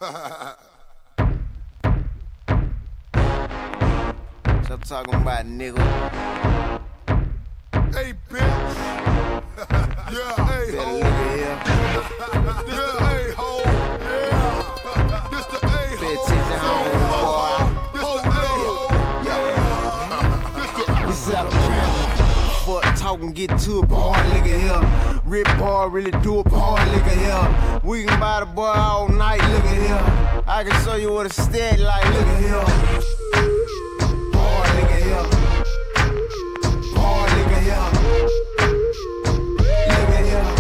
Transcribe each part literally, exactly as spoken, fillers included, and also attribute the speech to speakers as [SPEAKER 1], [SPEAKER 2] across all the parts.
[SPEAKER 1] I'm talking about, nigga.
[SPEAKER 2] Hey, bitch. Yeah, hey,
[SPEAKER 1] Better
[SPEAKER 2] ho.
[SPEAKER 1] look at here.
[SPEAKER 2] This the A-hole. Yeah. This the A-hole.
[SPEAKER 1] Pay attention, homie, boy.
[SPEAKER 2] This the A-hole. Yeah. This the
[SPEAKER 1] This is out of trap. Fuck talking, get to a bar, look at here. Rip bar, really do a bar, look at here. We can buy the bar all night, look at here. I can show you what a stat like, look at here. Bar, look at here. Bar, look at here. Look at here.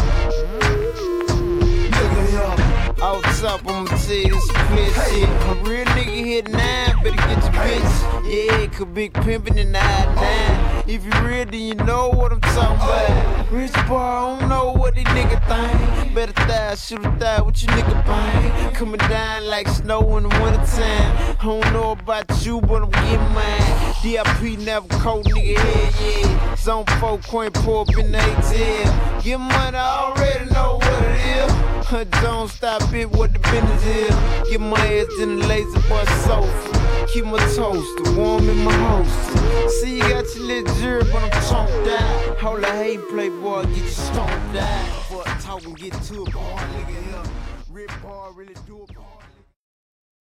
[SPEAKER 1] Look at here. Off top, I'ma tell you this split shit. A real nigga hit nine, better get your bitch. Yeah, could big pimpin' in the I nine. If you real, then you know what I'm talking about. Rich boy, I don't know what these nigga think. Better thigh, shoot a thigh, what you nigga bang? Coming down like snow in the wintertime. I don't know about you, but I'm getting mine. D I P never cold nigga head, yeah. Zone four, coin pour up in the A T L. Get money, I already know what it is. Huh, don't stop it, what the business is. Get my ass in the lazy boy sofa. Keep my toaster warm in my holster. See, you got your little jury, but I'm toned down. Hold a hate playboy, get you stoned down. Fuck talking, get to a bar, nigga here. Rip bar, really do a bar.